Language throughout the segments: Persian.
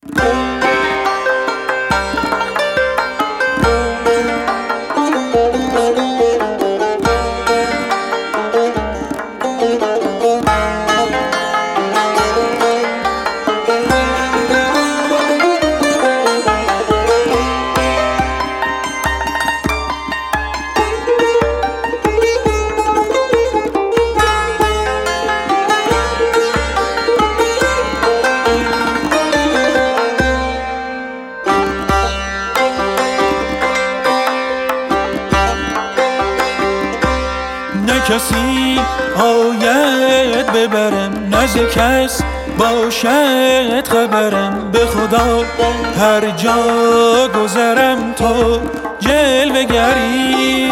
کسی آید ببرم، نزد کس باشد خبرم. به خدا هر جا گذرم تو جلوه گری،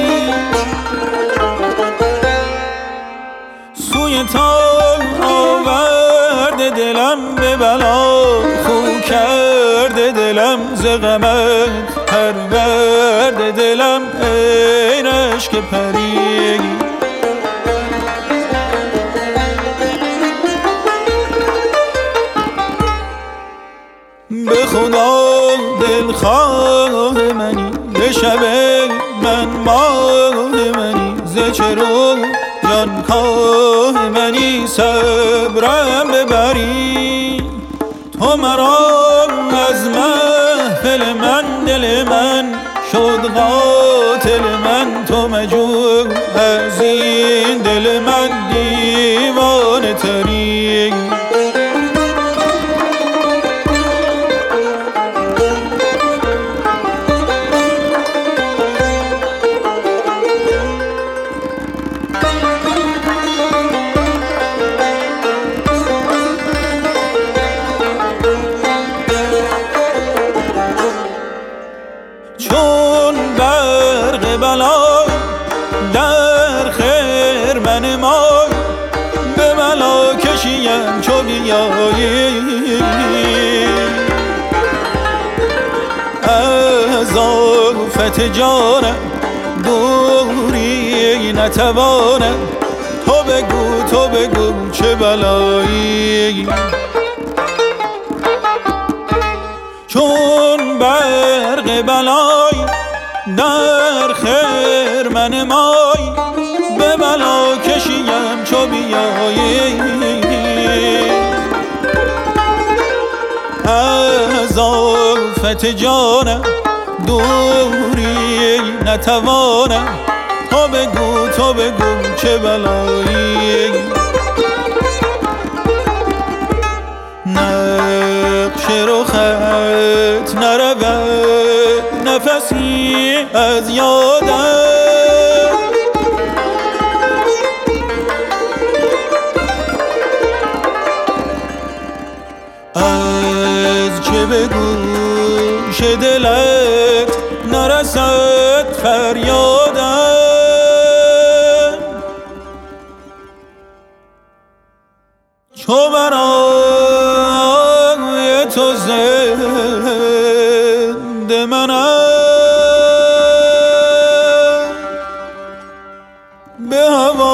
سوی تو آورده دلم به بلا. خو کرده دلم ز غمت، پرورده دلم ای رشک پری. به خدا دلخواه منی، به شب من ماه منی. ز چه رو جانکاه منی، صبرم ببری. تو مرا از محفل من، دل من شد قاتل من. تو مجو از این دل من دیوانه تری. چون برق بلا در خرمن ما، به بلا کشیم چو بیایی. از آفت جانم دوری نتوانم. تو بگو چه بلایی. چون برق بلای در خرمن مای، به بلا کشیم چو بیایی. از آفت جانم دوری نتوانم. تو بگو چه بلایی. نقش رخت نرود نفسی از یادم. از چه به گوش دلت نرسد فریادم. چو برای تو زنده منم، به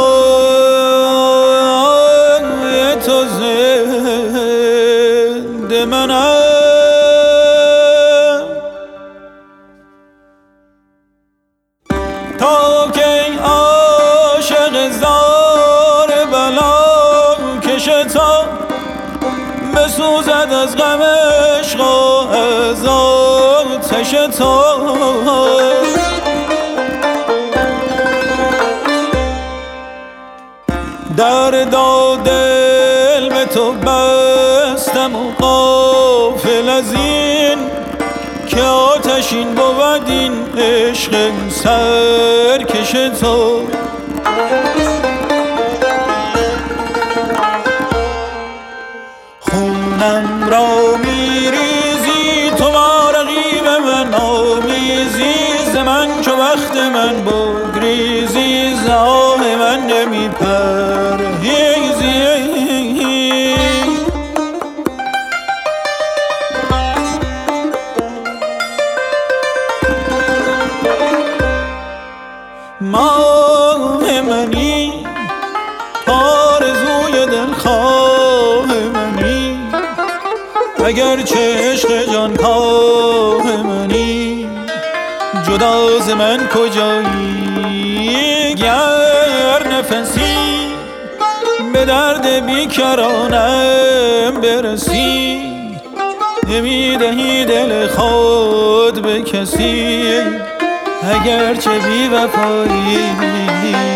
هوای تو زنده منم. تا که عاشق زار بلا کش تا، بسوزد از غم عشق و از آتش تو. درد و دل به تو بستم و غافل از این، که آتشین بود این عشق سرکش تو. خونم را میریزی تو با رقیب من آمیزی. ز من چو وقت من بگریزی، ز آه من نمیپرهیزی. ماه منی، آرزوی دلخواه منی. اگر چه عشق جانکاه منی جدا ز من کجایی گر نفسی به درد بیکرانم برسی نمیدهی دل خود به کسی اگر چه بی وفایی